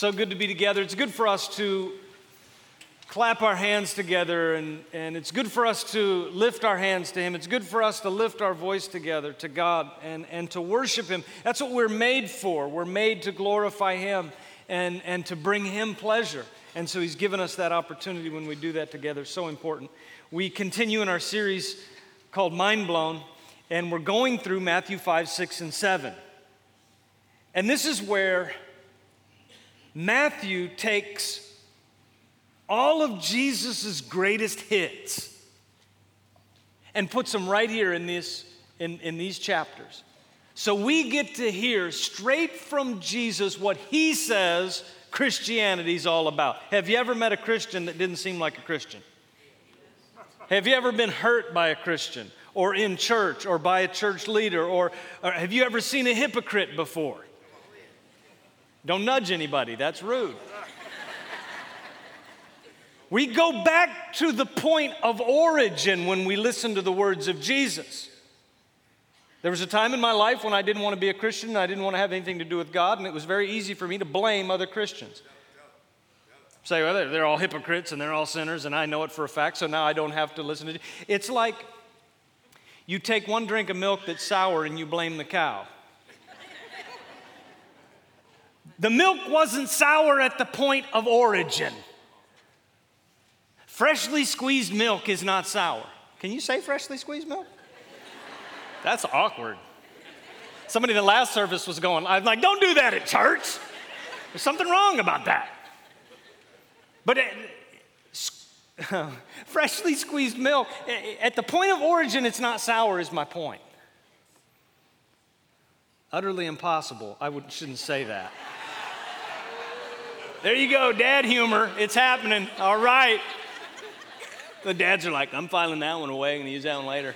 So good to be together. It's good for us to clap our hands together, and it's good for us to lift our hands to Him. It's good for us to lift our voice together to God and to worship Him. That's what we're made for. We're made to glorify Him and to bring Him pleasure. And so He's given us that opportunity when we do that together. So important. We continue in our series called Mind Blown, and we're going through Matthew 5, 6, and 7. And this is where Matthew takes all of Jesus' greatest hits and puts them right here in these chapters. So we get to hear straight from Jesus what He says Christianity's all about. Have you ever met a Christian that didn't seem like a Christian? Have you ever been hurt by a Christian or in church or by a church leader? Or have you ever seen a hypocrite before? Don't nudge anybody, that's rude. We go back to the point of origin when we listen to the words of Jesus. There was a time in my life when I didn't want to be a Christian, and I didn't want to have anything to do with God, and it was very easy for me to blame other Christians. Say, well, they're all hypocrites and they're all sinners, and I know it for a fact, so now I don't have to listen to you. It's like you take one drink of milk that's sour and you blame the cow. The milk wasn't sour at the point of origin. Freshly squeezed milk is not sour. Can you say freshly squeezed milk? That's awkward. Somebody in the last service was going, I was like, don't do that at church. There's something wrong about that. But freshly squeezed milk, at the point of origin, it's not sour is my point. Utterly impossible. Shouldn't say that. There you go, dad humor. It's happening. All right. The dads are like, I'm filing that one away. I'm going to use that one later.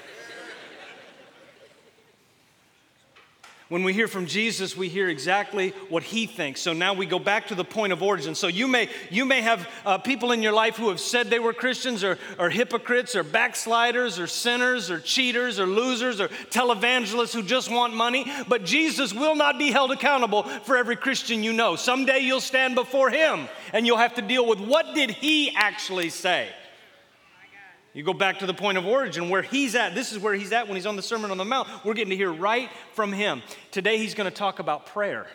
When we hear from Jesus, we hear exactly what He thinks. So now we go back to the point of origin. So you may have people in your life who have said they were Christians or hypocrites or backsliders or sinners or cheaters or losers or televangelists who just want money. But Jesus will not be held accountable for every Christian you know. Someday you'll stand before Him and you'll have to deal with what did He actually say. You go back to the point of origin where He's at. This is where He's at when He's on the Sermon on the Mount. We're getting to hear right from Him. Today He's going to talk about prayer.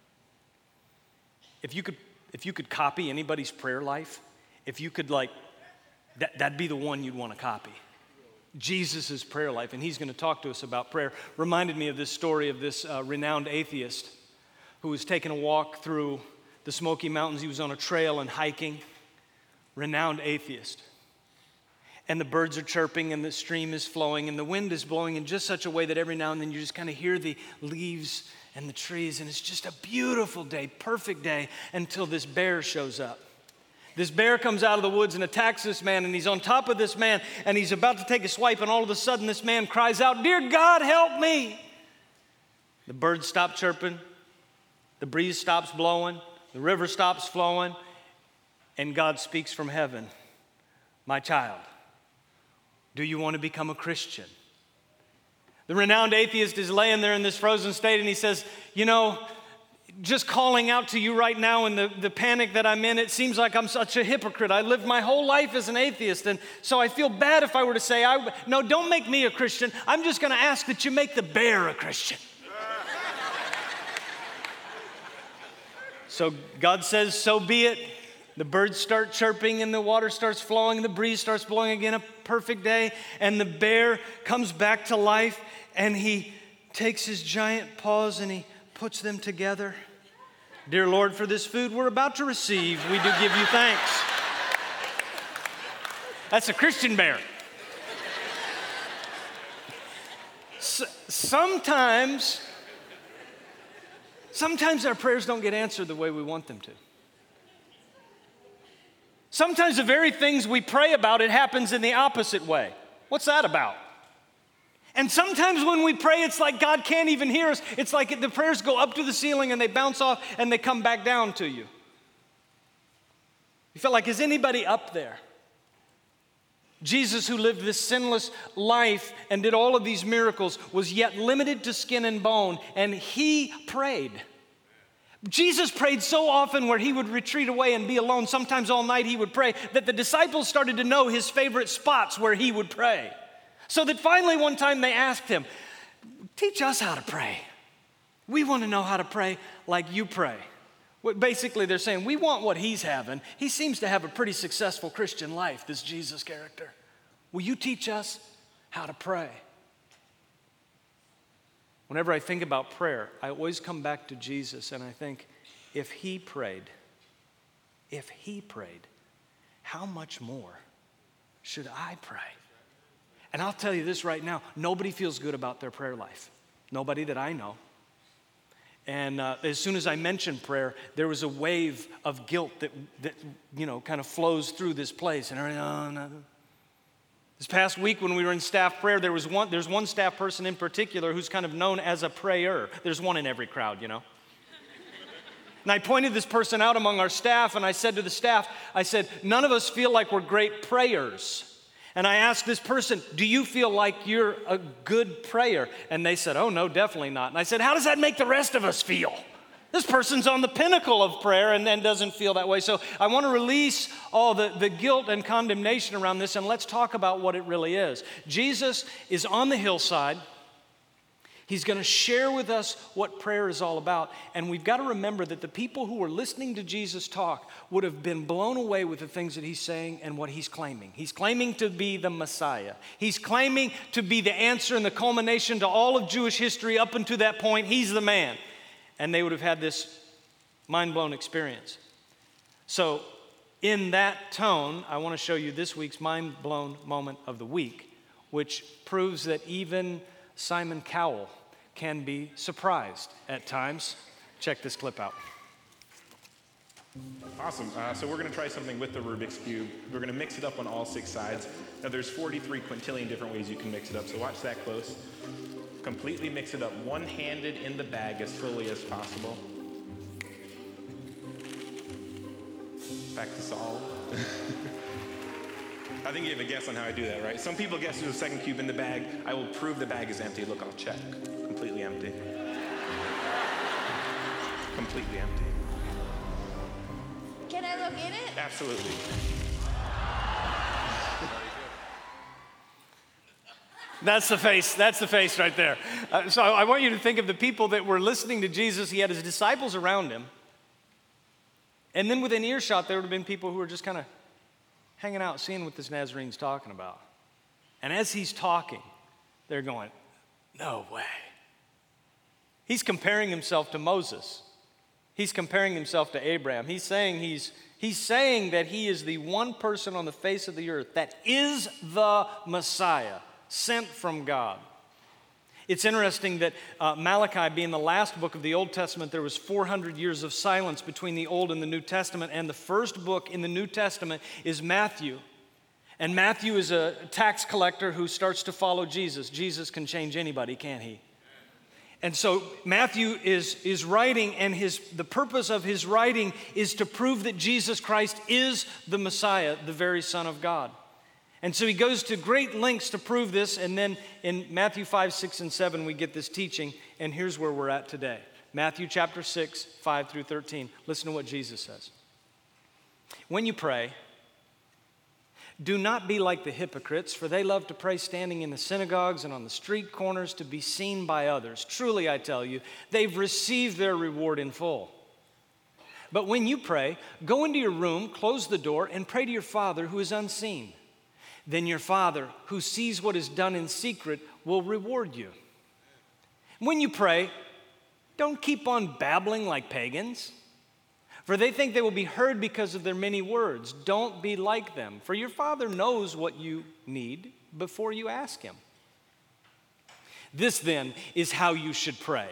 If you could copy anybody's prayer life, if you could that'd be the one you'd want to copy. Jesus' prayer life, and He's going to talk to us about prayer. Reminded me of this story of this renowned atheist who was taking a walk through the Smoky Mountains. He was on a trail and hiking. Renowned atheist. And the birds are chirping and the stream is flowing and the wind is blowing in just such a way that every now and then you just kind of hear the leaves and the trees, and it's just a beautiful day, perfect day, until this bear shows up. This bear comes out of the woods and attacks this man, and he's on top of this man, and he's about to take a swipe, and all of a sudden this man cries out, "Dear God, help me!" The birds stop chirping, the breeze stops blowing, the river stops flowing, and God speaks from heaven, "My child, do you want to become a Christian?" The renowned atheist is laying there in this frozen state, and he says, just calling out to you right now in the panic that I'm in, it seems like I'm such a hypocrite. I lived my whole life as an atheist, and so I feel bad if I were to say, no, don't make me a Christian. I'm just going to ask that you make the bear a Christian. So God says, so be it. The birds start chirping and the water starts flowing and the breeze starts blowing again, a perfect day. And the bear comes back to life and he takes his giant paws and he puts them together. "Dear Lord, for this food we're about to receive, we do give you thanks." That's a Christian bear. Sometimes our prayers don't get answered the way we want them to. Sometimes the very things we pray about, it happens in the opposite way. What's that about? And sometimes when we pray, it's like God can't even hear us. It's like the prayers go up to the ceiling and they bounce off and they come back down to you. You feel like, is anybody up there? Jesus, who lived this sinless life and did all of these miracles, was yet limited to skin and bone, and He prayed. Jesus prayed so often where he would retreat away and be alone. Sometimes all night he would pray, that the disciples started to know his favorite spots where he would pray. So that finally one time they asked him, teach us how to pray. We want to know how to pray like you pray. Basically, they're saying, we want what he's having. He seems to have a pretty successful Christian life, this Jesus character. Will you teach us how to pray? Whenever I think about prayer, I always come back to Jesus and I think, if he prayed, how much more should I pray? And I'll tell you this right now, nobody feels good about their prayer life. Nobody that I know. And as soon as I mentioned prayer, there was a wave of guilt that kind of flows through this place. And no. This past week when we were in staff prayer, there's one staff person in particular who's kind of known as a prayer. There's one in every crowd, And I pointed this person out among our staff, and I said to the staff, none of us feel like we're great prayers. And I asked this person, do you feel like you're a good prayer? And they said, oh, no, definitely not. And I said, how does that make the rest of us feel? This person's on the pinnacle of prayer and then doesn't feel that way. So I want to release all the guilt and condemnation around this, and let's talk about what it really is. Jesus is on the hillside. He's going to share with us what prayer is all about. And we've got to remember that the people who were listening to Jesus talk would have been blown away with the things that he's saying and what he's claiming. He's claiming to be the Messiah. He's claiming to be the answer and the culmination to all of Jewish history up until that point. He's the man. And they would have had this mind-blown experience. So in that tone, I want to show you this week's mind-blown moment of the week, which proves that even Simon Cowell can be surprised at times. Check this clip out. Awesome. So we're going to try something with the Rubik's Cube. We're going to mix it up on all 6 sides. Now there's 43 quintillion different ways you can mix it up, so watch that close. Completely mix it up one-handed in the bag as fully as possible. Back to solve. I think you have a guess on how I do that, right? Some people guess there's a second cube in the bag. I will prove the bag is empty. Look, I'll check. Completely empty. Completely empty. Can I look in it? Absolutely. That's the face right there. So I want you to think of the people that were listening to Jesus. He had his disciples around him. And then within earshot, there would have been people who were just kind of hanging out, seeing what this Nazarene's talking about. And as he's talking, they're going, no way. He's comparing himself to Moses. He's comparing himself to Abraham. He's saying that he is the one person on the face of the earth that is the Messiah, sent from God. It's interesting that Malachi being the last book of the Old Testament, there was 400 years of silence between the Old and the New Testament, and the first book in the New Testament is Matthew. And Matthew is a tax collector who starts to follow Jesus. Jesus can change anybody, can't he? And so Matthew is writing, and the purpose of his writing is to prove that Jesus Christ is the Messiah, the very Son of God. And so he goes to great lengths to prove this, and then in Matthew 5, 6, and 7, we get this teaching, and here's where we're at today. Matthew chapter 6, 5 through 13. Listen to what Jesus says. When you pray, do not be like the hypocrites, for they love to pray standing in the synagogues and on the street corners to be seen by others. Truly, I tell you, they've received their reward in full. But when you pray, go into your room, close the door, and pray to your Father who is unseen. Then your Father, who sees what is done in secret, will reward you. When you pray, don't keep on babbling like pagans, for they think they will be heard because of their many words. Don't be like them, for your Father knows what you need before you ask him. This then is how you should pray.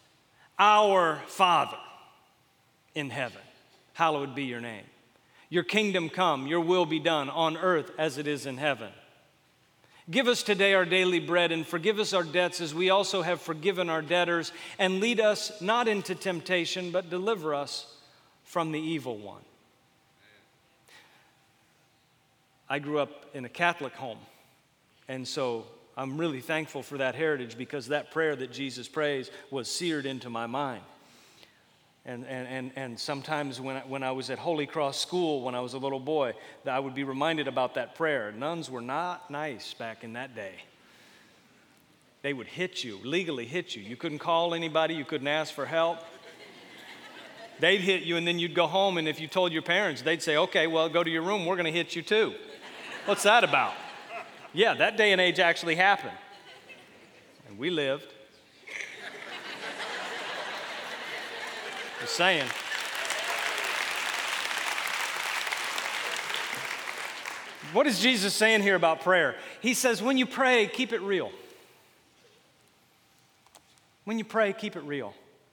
Our Father in heaven, hallowed be your name. Your kingdom come, your will be done on earth as it is in heaven. Give us today our daily bread, and forgive us our debts as we also have forgiven our debtors. And lead us not into temptation, but deliver us from the evil one. I grew up in a Catholic home, and so I'm really thankful for that heritage, because that prayer that Jesus prays was seared into my mind. And sometimes when I was at Holy Cross School, when I was a little boy, that I would be reminded about that prayer. Nuns were not nice back in that day. They would hit you, legally hit you. You couldn't call anybody, you couldn't ask for help. They'd hit you, and then you'd go home, and if you told your parents, they'd say, okay, well, go to your room, we're going to hit you too. What's that about? Yeah, that day and age actually happened. And we lived. Just saying. What is Jesus saying here about prayer? He says, when you pray, keep it real. When you pray, keep it real.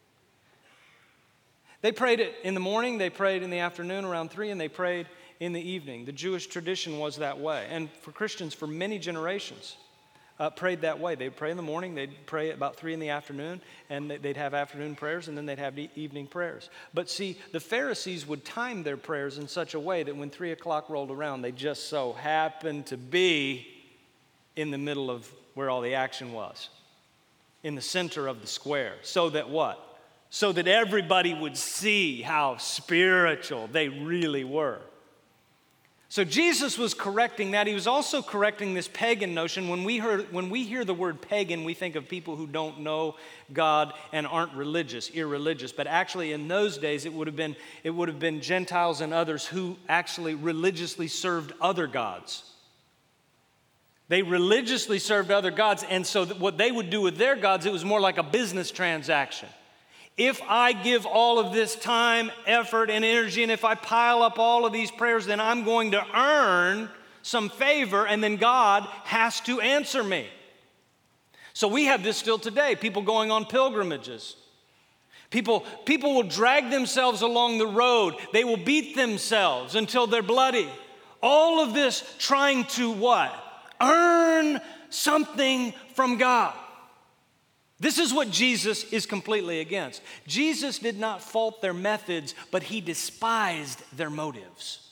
They prayed it in the morning, they prayed in the afternoon around 3, and they prayed in the evening. The Jewish tradition was that way. And for Christians, for many generations, prayed that way. They'd pray in the morning, they'd pray at about 3 in the afternoon, and they'd have afternoon prayers, and then they'd have evening prayers. But see, the Pharisees would time their prayers in such a way that when 3 o'clock rolled around, they just so happened to be in the middle of where all the action was, in the center of the square. So that what? So that everybody would see how spiritual they really were. So Jesus was correcting that. He was also correcting this pagan notion. When we hear the word pagan, we think of people who don't know God and aren't religious, irreligious. But actually in those days, it would have been Gentiles and others who actually religiously served other gods. They religiously served other gods, and so what they would do with their gods, it was more like a business transaction. If I give all of this time, effort, and energy, and if I pile up all of these prayers, then I'm going to earn some favor, and then God has to answer me. So we have this still today, people going on pilgrimages. People will drag themselves along the road. They will beat themselves until they're bloody. All of this trying to what? Earn something from God. This is what Jesus is completely against. Jesus did not fault their methods, but he despised their motives.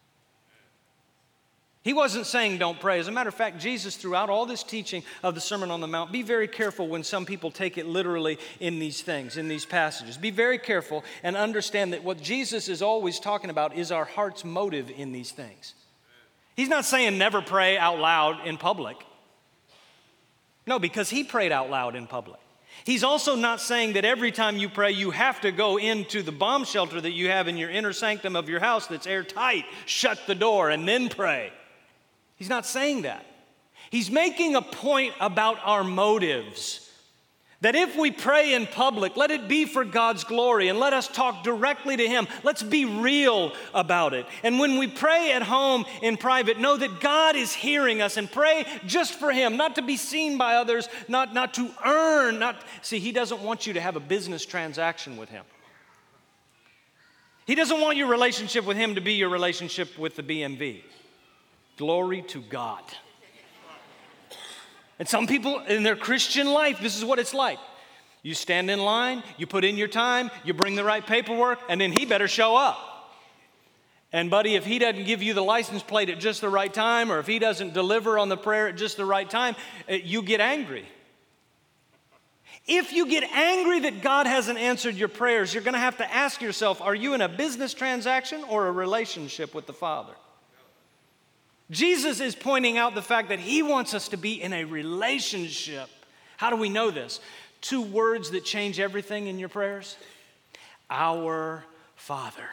He wasn't saying don't pray. As a matter of fact, Jesus, throughout all this teaching of the Sermon on the Mount, be very careful when some people take it literally in these things, in these passages. Be very careful and understand that what Jesus is always talking about is our heart's motive in these things. He's not saying never pray out loud in public. No, because he prayed out loud in public. He's also not saying that every time you pray, you have to go into the bomb shelter that you have in your inner sanctum of your house that's airtight, shut the door, and then pray. He's not saying that. He's making a point about our motives. That if we pray in public, let it be for God's glory and let us talk directly to him. Let's be real about it. And when we pray at home in private, know that God is hearing us and pray just for him, not to be seen by others, not to earn. See, he doesn't want you to have a business transaction with him. He doesn't want your relationship with him to be your relationship with the BMV. Glory to God. And some people in their Christian life, this is what it's like. You stand in line, you put in your time, you bring the right paperwork, and then he better show up. And buddy, if he doesn't give you the license plate at just the right time, or if he doesn't deliver on the prayer at just the right time, you get angry. If you get angry that God hasn't answered your prayers, you're going to have to ask yourself, are you in a business transaction or a relationship with the Father? Jesus is pointing out the fact that he wants us to be in a relationship. How do we know this? 2 words that change everything in your prayers. Our Father.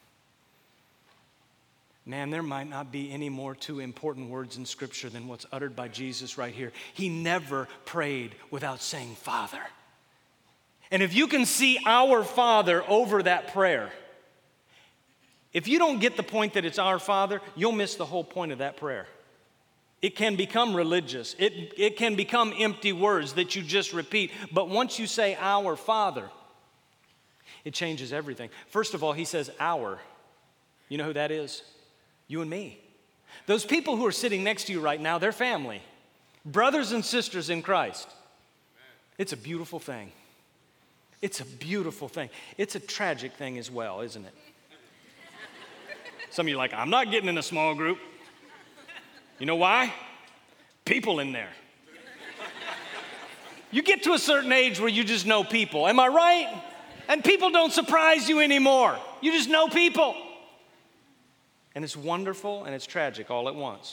Man, there might not be any more 2 important words in Scripture than what's uttered by Jesus right here. He never prayed without saying Father. And if you can see our Father over that prayer, if you don't get the point that it's our Father, you'll miss the whole point of that prayer. It can become religious. It can become empty words that you just repeat. But once you say our Father, it changes everything. First of all, he says our. You know who that is? You and me. Those people who are sitting next to you right now, they're family. Brothers and sisters in Christ. It's a beautiful thing. It's a beautiful thing. It's a tragic thing as well, isn't it? Some of you are like, I'm not getting in a small group. You know why? People in there. You get to a certain age where you just know people. Am I right? And people don't surprise you anymore. You just know people. And it's wonderful and it's tragic all at once.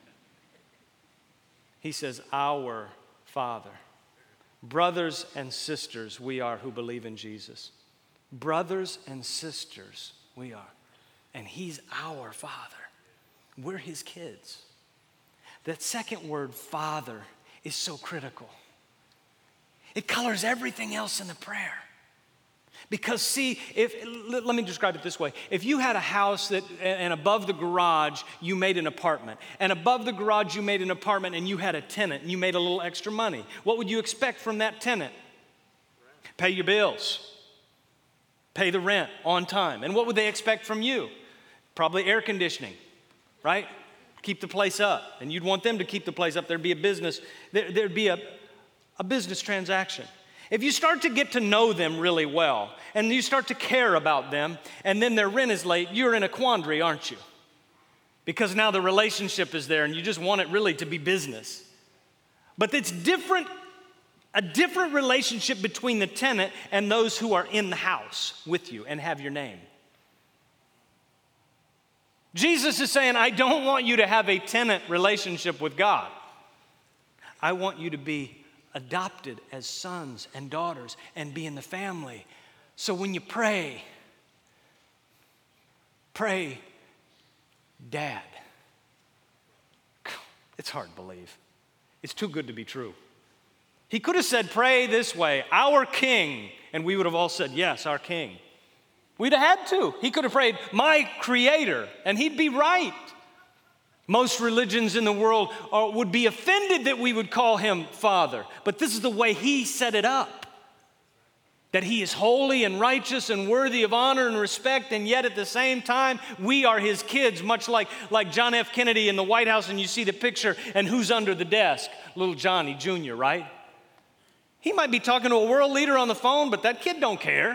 He says, our Father. Brothers and sisters we are who believe in Jesus. Brothers and sisters we are. And He's our Father. We're His kids. That second word, Father, is so critical. It colors everything else in the prayer. Because see, let me describe it this way. If you had a house and above the garage you made an apartment, and above the garage you made an apartment and you had a tenant and you made a little extra money, what would you expect from that tenant? Pay your bills. Pay the rent on time. And what would they expect from you? Probably air conditioning, right? Keep the place up. And you'd want them to keep the place up. There'd be a business. There'd be a business transaction. If you start to get to know them really well, and you start to care about them, and then their rent is late, you're in a quandary, aren't you? Because now the relationship is there, and you just want it really to be business. But it's different, a different relationship between the tenant and those who are in the house with you and have your name. Jesus is saying, I don't want you to have a tenant relationship with God. I want you to be adopted as sons and daughters and be in the family. So when you pray, Dad. It's hard to believe. It's too good to be true. He could have said, pray this way, our King, and we would have all said, yes, our King. We'd have had to. He could have prayed, my Creator, and he'd be right. Most religions in the world would be offended that we would call him Father. But this is the way he set it up. That he is holy and righteous and worthy of honor and respect, and yet at the same time, we are his kids, much like John F. Kennedy in the White House, and you see the picture, and who's under the desk? Little Johnny Jr., right? He might be talking to a world leader on the phone, but that kid don't care.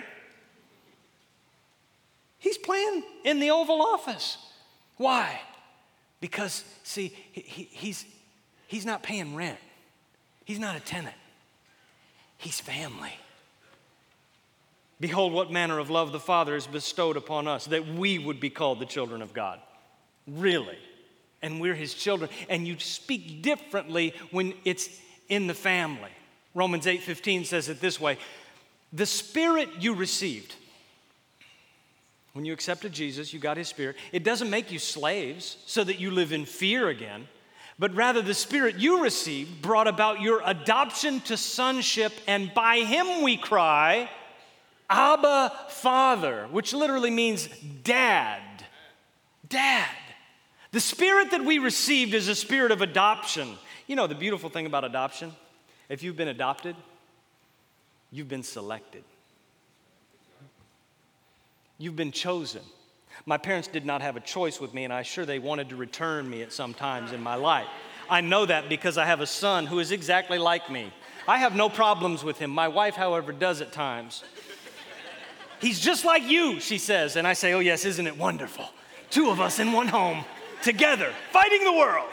He's playing in the Oval Office. Why? Because, see, he's not paying rent. He's not a tenant. He's family. Behold, what manner of love the Father has bestowed upon us, that we would be called the children of God. Really. And we're his children. And you speak differently when it's in the family. Romans 8:15 says it this way. The Spirit you received, when you accepted Jesus, you got his Spirit. It doesn't make you slaves so that you live in fear again, but rather the Spirit you received brought about your adoption to sonship, and by him we cry, Abba, Father, which literally means dad. Dad. The Spirit that we received is a spirit of adoption. You know the beautiful thing about adoption? If you've been adopted, you've been selected. You've been chosen. My parents did not have a choice with me, and I'm sure they wanted to return me at some times in my life. I know that because I have a son who is exactly like me. I have no problems with him. My wife, however, does at times. He's just like you, she says. And I say, oh yes, isn't it wonderful? Two of us in one home, together, fighting the world.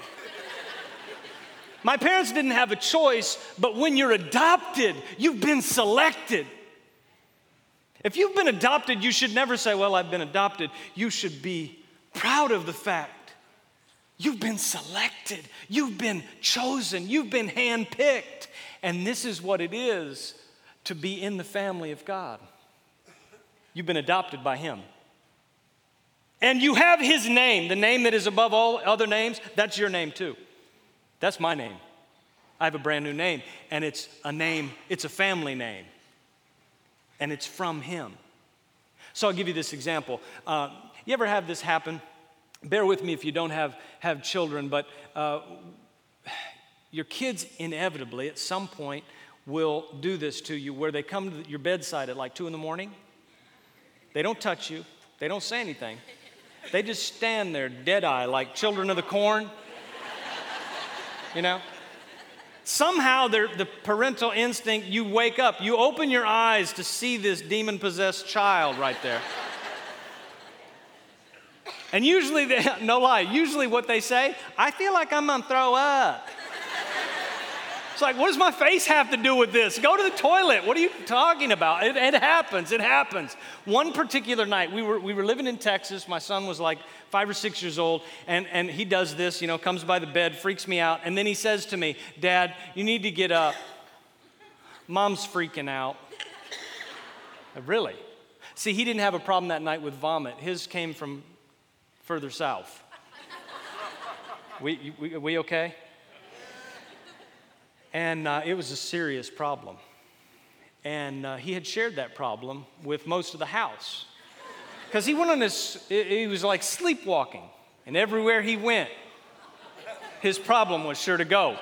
My parents didn't have a choice, but when you're adopted, you've been selected. If you've been adopted, you should never say, well, I've been adopted. You should be proud of the fact you've been selected, you've been chosen, you've been handpicked. And this is what it is to be in the family of God. You've been adopted by him. And you have his name, the name that is above all other names. That's your name too. That's my name. I have a brand new name, and it's a family name. And it's from him. So I'll give you this example. You ever have this happen? Bear with me if you don't have children, but your kids inevitably at some point will do this to you, where they come to your bedside at like 2 a.m. They don't touch you. They don't say anything. They just stand there dead-eye like children of the corn. You know? Somehow, the parental instinct, you wake up, you open your eyes to see this demon-possessed child right there. And usually, usually what they say, I feel like I'm gonna throw up. It's like, what does my face have to do with this? Go to the toilet. What are you talking about? It happens. It happens. One particular night, we were living in Texas. My son was like 5 or 6 years old, and he does this, comes by the bed, freaks me out, and then he says to me, Dad, you need to get up. Mom's freaking out. Really? See, he didn't have a problem that night with vomit. His came from further south. We okay? And it was a serious problem. And he had shared that problem with most of the house. Because he went on this, he was like sleepwalking. And everywhere he went, his problem was sure to go.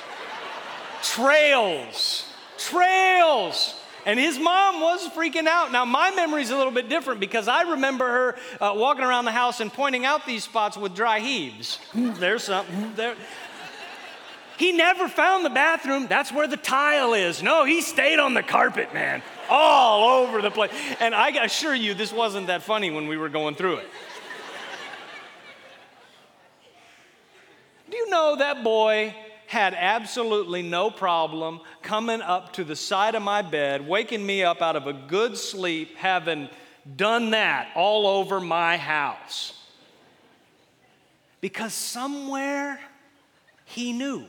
Trails. And his mom was freaking out. Now, my memory's a little bit different because I remember her walking around the house and pointing out these spots with dry heaves. There's something there. He never found the bathroom. That's where the tile is. No, he stayed on the carpet, man, all over the place. And I assure you, this wasn't that funny when we were going through it. Do you know that boy had absolutely no problem coming up to the side of my bed, waking me up out of a good sleep, having done that all over my house? Because somewhere he knew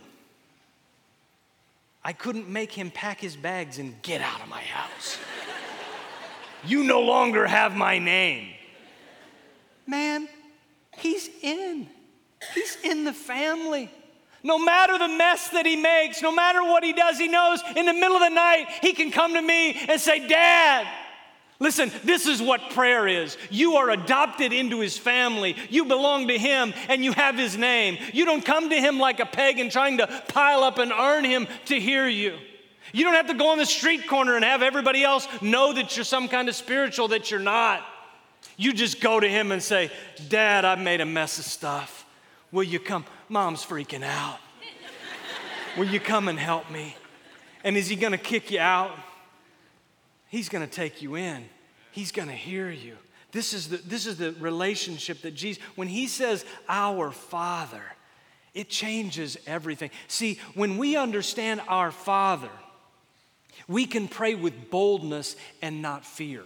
I couldn't make him pack his bags and get out of my house. You no longer have my name. Man, he's in the family. No matter the mess that he makes, no matter what he does, he knows in the middle of the night, he can come to me and say, Dad, listen, this is what prayer is. You are adopted into his family. You belong to him and you have his name. You don't come to him like a pagan trying to pile up and earn him to hear you. You don't have to go on the street corner and have everybody else know that you're some kind of spiritual that you're not. You just go to him and say, Dad, I've made a mess of stuff. Will you come? Mom's freaking out. Will you come and help me? And is he going to kick you out? He's going to take you in. He's going to hear you. This is the relationship that Jesus, when he says, our Father, it changes everything. See, when we understand our Father, we can pray with boldness and not fear.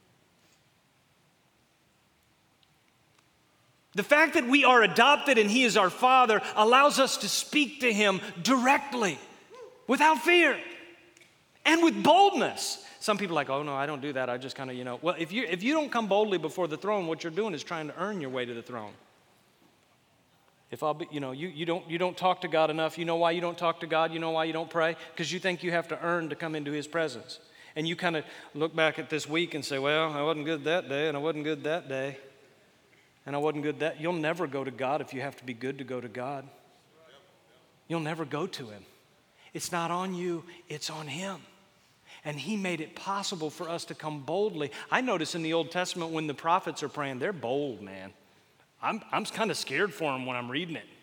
The fact that we are adopted and he is our Father allows us to speak to him directly, without fear, and with boldness. Some people are like, oh no, I don't do that. I just kind of, Well, if you don't come boldly before the throne, what you're doing is trying to earn your way to the throne. If I'll be, you don't talk to God enough. You know why you don't talk to God? You know why you don't pray? Because you think you have to earn to come into his presence. And you kind of look back at this week and say, well, I wasn't good that day, and I wasn't good that day. And I wasn't good that. You'll never go to God if you have to be good to go to God. You'll never go to him. It's not on you, it's on him. And he made it possible for us to come boldly. I notice in the Old Testament when the prophets are praying, they're bold, man. I'm kind of scared for them when I'm reading it.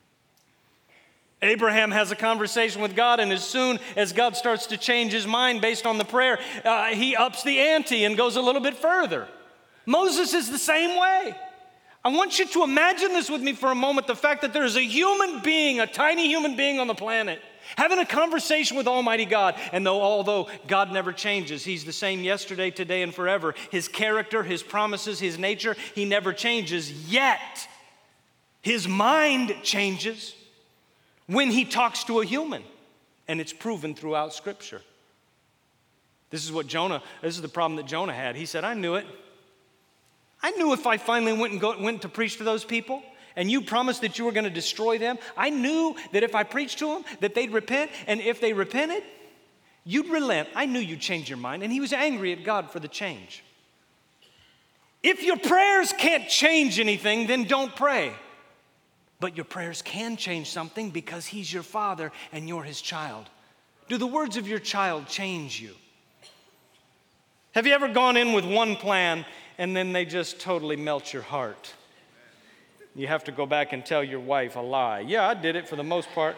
Abraham has a conversation with God, and as soon as God starts to change his mind based on the prayer, he ups the ante and goes a little bit further. Moses is the same way. I want you to imagine this with me for a moment, the fact that there is a human being, a tiny human being on the planet, having a conversation with Almighty God. And although God never changes, he's the same yesterday, today, and forever. His character, his promises, his nature, he never changes. Yet, his mind changes when he talks to a human. And it's proven throughout Scripture. This is the problem that Jonah had. He said, I knew it. I knew if I finally went to preach to those people and you promised that you were going to destroy them, I knew that if I preached to them, that they'd repent. And if they repented, you'd relent. I knew you'd change your mind. And he was angry at God for the change. If your prayers can't change anything, then don't pray. But your prayers can change something because he's your Father and you're his child. Do the words of your child change you? Have you ever gone in with one plan and then they just totally melt your heart? You have to go back and tell your wife a lie. Yeah, I did it for the most part.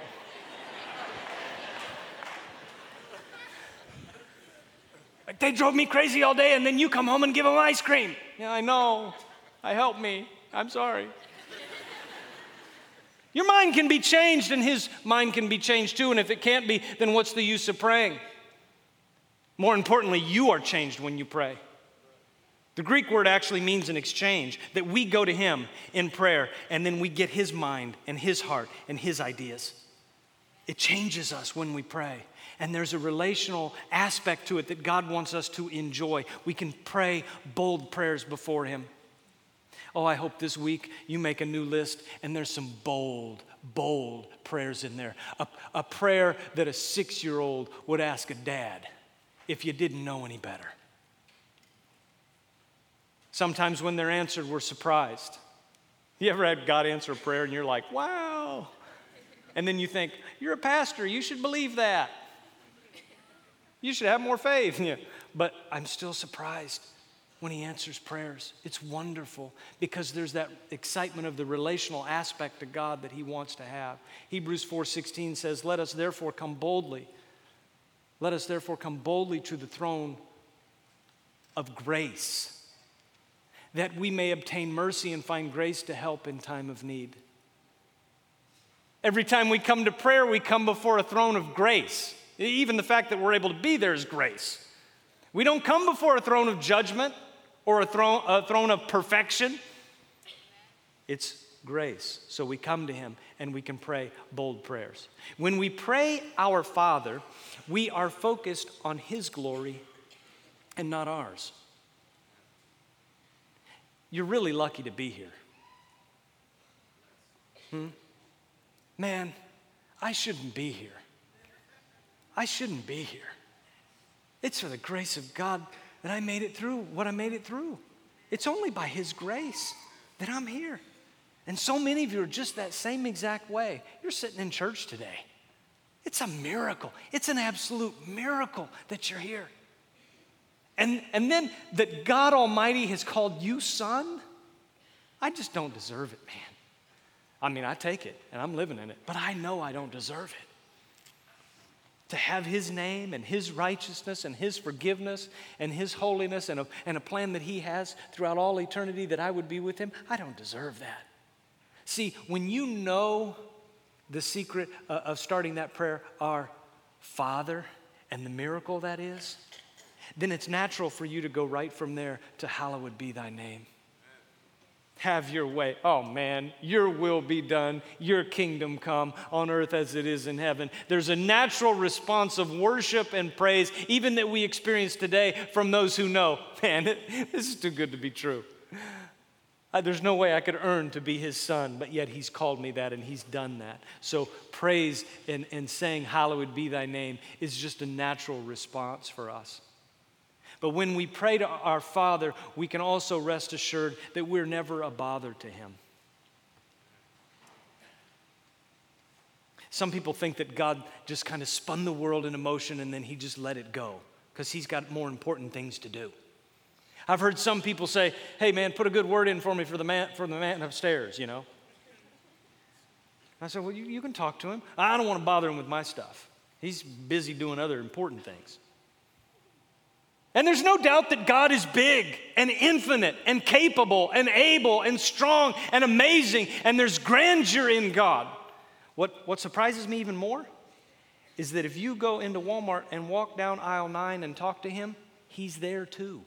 They drove me crazy all day and then you come home and give them ice cream. Yeah, I know. Help me. I'm sorry. Your mind can be changed and his mind can be changed too. And if it can't be, then what's the use of praying? More importantly, you are changed when you pray. The Greek word actually means an exchange, that we go to him in prayer and then we get his mind and his heart and his ideas. It changes us when we pray. And there's a relational aspect to it that God wants us to enjoy. We can pray bold prayers before him. Oh, I hope this week you make a new list and there's some bold prayers in there. A prayer that a 6-year-old would ask a dad if you didn't know any better. Sometimes when they're answered, we're surprised. You ever had God answer a prayer and you're like, wow. And then you think, you're a pastor, you should believe that. You should have more faith. Yeah. But I'm still surprised when he answers prayers. It's wonderful because there's that excitement of the relational aspect to God that he wants to have. Hebrews 4:16 says, let us therefore come boldly. Let us therefore come boldly to the throne of grace, that we may obtain mercy and find grace to help in time of need. Every time we come to prayer, we come before a throne of grace. Even the fact that we're able to be there is grace. We don't come before a throne of judgment or a throne of perfection. It's grace. So we come to him and we can pray bold prayers. When we pray our Father, we are focused on his glory and not ours. You're really lucky to be here. Man, I shouldn't be here. I shouldn't be here. It's for the grace of God that I made it through what I made it through. It's only by his grace that I'm here. And so many of you are just that same exact way. You're sitting in church today. It's a miracle. It's an absolute miracle that you're here. And then that God Almighty has called you son, I just don't deserve it, man. I mean, I take it and I'm living in it, but I know I don't deserve it. To have his name and his righteousness and his forgiveness and his holiness and a plan that he has throughout all eternity that I would be with him, I don't deserve that. See, when you know the secret of starting that prayer, our Father, and the miracle that is, then it's natural for you to go right from there to hallowed be thy name. Have your way. Oh man, your will be done, your kingdom come on earth as it is in heaven. There's a natural response of worship and praise, even that we experience today from those who know, man, this is too good to be true. There's no way I could earn to be his son, but yet he's called me that and he's done that. So praise and saying hallowed be thy name is just a natural response for us. But when we pray to our Father, we can also rest assured that we're never a bother to him. Some people think that God just kind of spun the world into motion and then he just let it go because he's got more important things to do. I've heard some people say, hey man, put a good word in for me for the man upstairs, you know. I said, well, you can talk to him. I don't want to bother him with my stuff. He's busy doing other important things. And there's no doubt that God is big and infinite and capable and able and strong and amazing, and there's grandeur in God. What surprises me even more is that if you go into Walmart and walk down aisle 9 and talk to him, he's there too.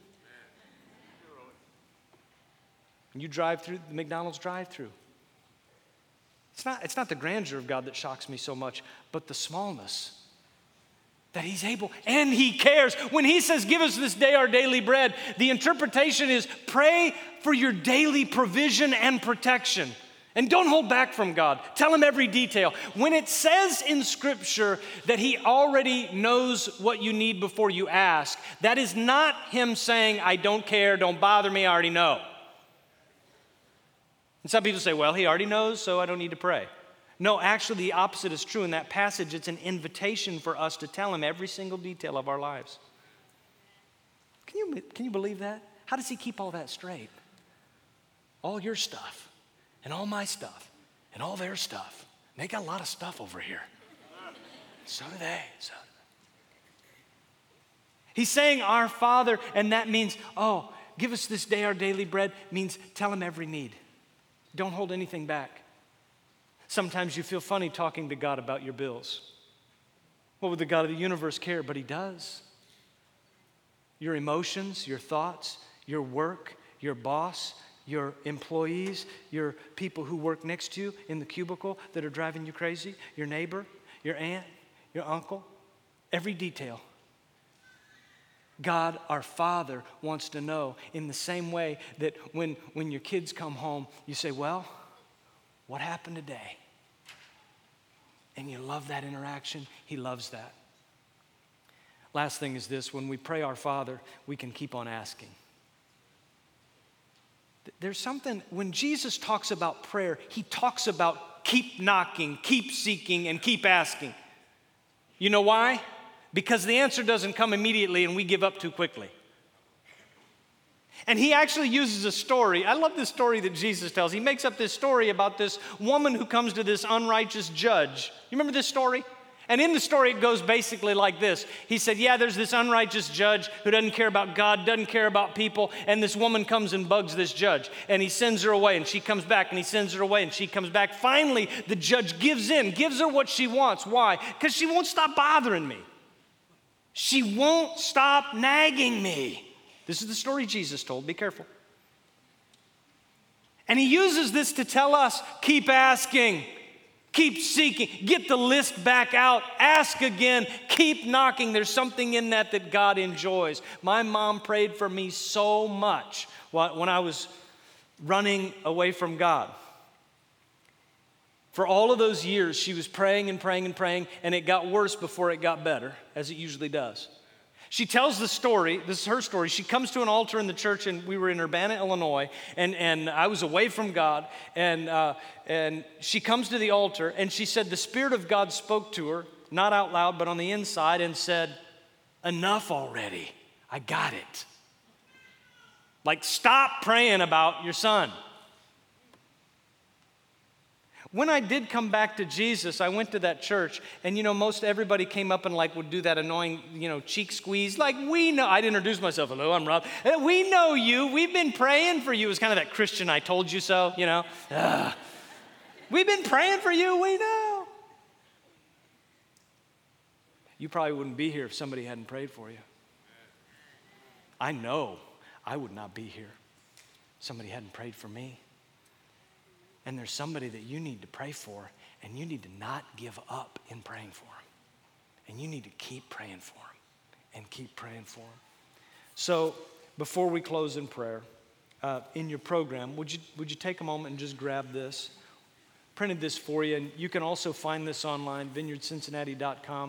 You drive through the McDonald's drive-through. It's not the grandeur of God that shocks me so much, but the smallness. That he's able, and he cares. When he says, give us this day our daily bread, the interpretation is pray for your daily provision and protection. And don't hold back from God. Tell him every detail. When it says in Scripture that he already knows what you need before you ask, that is not him saying, I don't care, don't bother me, I already know. And some people say, well, he already knows, so I don't need to pray. No, actually, the opposite is true. In that passage, it's an invitation for us to tell him every single detail of our lives. Can you believe that? How does he keep all that straight? All your stuff, and all my stuff, and all their stuff. They got a lot of stuff over here. So do they. He's saying our Father, and that means, oh, give us this day our daily bread, means tell him every need. Don't hold anything back. Sometimes you feel funny talking to God about your bills. What would the God of the universe care? But He does. Your emotions, your thoughts, your work, your boss, your employees, your people who work next to you in the cubicle that are driving you crazy, your neighbor, your aunt, your uncle, every detail. God, our Father, wants to know in the same way that when your kids come home, you say, well, what happened today? And you love that interaction. He loves that. Last thing is this: when we pray our Father, we can keep on asking. There's something, when Jesus talks about prayer, He talks about keep knocking, keep seeking, and keep asking. You know why? Because the answer doesn't come immediately and we give up too quickly. And He actually uses a story. I love this story that Jesus tells. He makes up this story about this woman who comes to this unrighteous judge. You remember this story? And in the story, it goes basically like this. He said, yeah, there's this unrighteous judge who doesn't care about God, doesn't care about people, and this woman comes and bugs this judge, and he sends her away, and she comes back, and he sends her away, and she comes back. Finally, the judge gives in, gives her what she wants. Why? Because she won't stop bothering me. She won't stop nagging me. This is the story Jesus told. Be careful. And He uses this to tell us, keep asking. Keep seeking. Get the list back out. Ask again. Keep knocking. There's something in that God enjoys. My mom prayed for me so much when I was running away from God. For all of those years, she was praying and praying and praying, and it got worse before it got better, as it usually does. She tells the story, this is her story. She comes to an altar in the church, and we were in Urbana, Illinois, and I was away from God, and she comes to the altar, and she said the Spirit of God spoke to her, not out loud, but on the inside, and said, enough already, I got it. Like, stop praying about your son. When I did come back to Jesus, I went to that church, and most everybody came up and would do that annoying, cheek squeeze. Like, we know, I'd introduce myself. Hello, I'm Rob. We know you. We've been praying for you. It was kind of that Christian I told you so, We've been praying for you. We know. You probably wouldn't be here if somebody hadn't prayed for you. I know I would not be here if somebody hadn't prayed for me. And there's somebody that you need to pray for, and you need to not give up in praying for them. And you need to keep praying for them and keep praying for them. So before we close in prayer, in your program, would you take a moment and just grab this? Printed this for you, and you can also find this online, vineyardcincinnati.com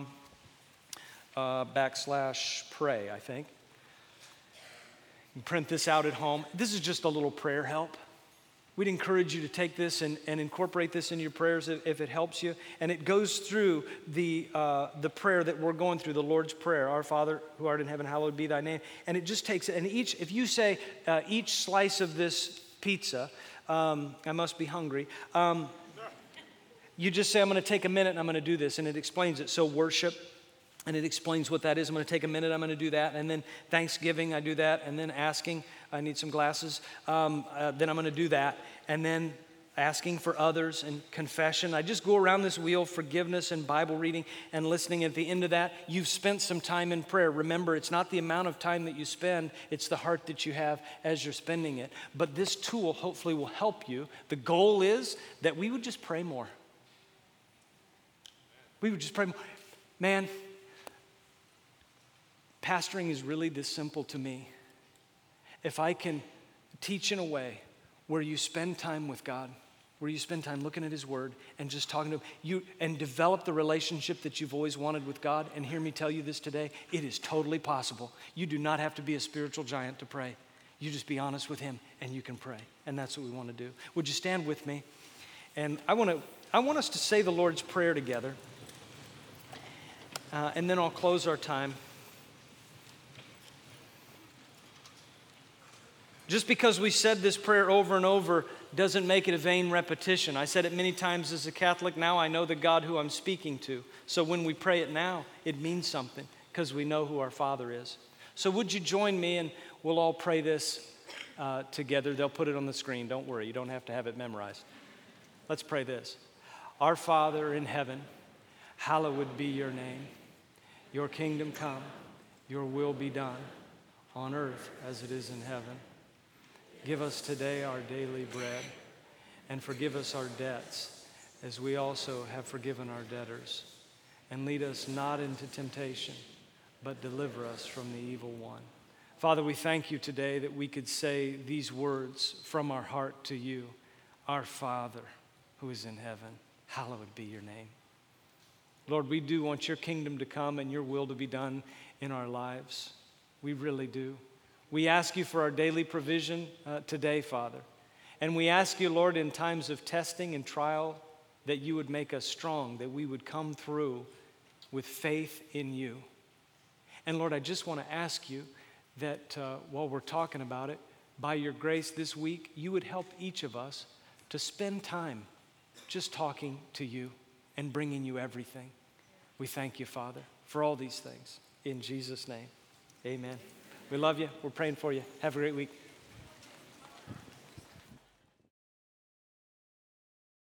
/pray, I think. You can print this out at home. This is just a little prayer help. We'd encourage you to take this and incorporate this in your prayers if it helps you. And it goes through the prayer that we're going through, the Lord's Prayer. Our Father, who art in heaven, hallowed be thy name. And it just takes it. And if you say each slice of this pizza, I must be hungry. You just say, I'm going to take a minute and I'm going to do this. And it explains it. So worship. And it explains what that is. I'm going to take a minute, I'm going to do that. And then Thanksgiving, I do that. And then asking, I need some glasses. Then I'm going to do that. And then asking for others and confession. I just go around this wheel, forgiveness and Bible reading and listening. At the end of that, you've spent some time in prayer. Remember, it's not the amount of time that you spend, it's the heart that you have as you're spending it. But this tool hopefully will help you. The goal is that we would just pray more. We would just pray more. Man, pastoring is really this simple to me. If I can teach in a way where you spend time with God, where you spend time looking at His Word and just talking to Him, and develop the relationship that you've always wanted with God, and hear me tell you this today, it is totally possible. You do not have to be a spiritual giant to pray. You just be honest with Him and you can pray. And that's what we want to do. Would you stand with me? And I want us to say the Lord's Prayer together. And then I'll close our time. Just because we said this prayer over and over doesn't make it a vain repetition. I said it many times as a Catholic. Now I know the God who I'm speaking to. So when we pray it now, it means something because we know who our Father is. So would you join me and we'll all pray this together. They'll put it on the screen. Don't worry. You don't have to have it memorized. Let's pray this. Our Father in heaven, hallowed be your name. Your kingdom come, your will be done on earth as it is in heaven. Give us today our daily bread, and forgive us our debts as we also have forgiven our debtors. And lead us not into temptation, but deliver us from the evil one. Father, we thank you today that we could say these words from our heart to you. Our Father who is in heaven, hallowed be your name. Lord, we do want your kingdom to come and your will to be done in our lives. We really do. We ask you for our daily provision today, Father. And we ask you, Lord, in times of testing and trial, that you would make us strong, that we would come through with faith in you. And Lord, I just want to ask you that while we're talking about it, by your grace this week, you would help each of us to spend time just talking to you and bringing you everything. We thank you, Father, for all these things. In Jesus' name, amen. We love you. We're praying for you. Have a great week.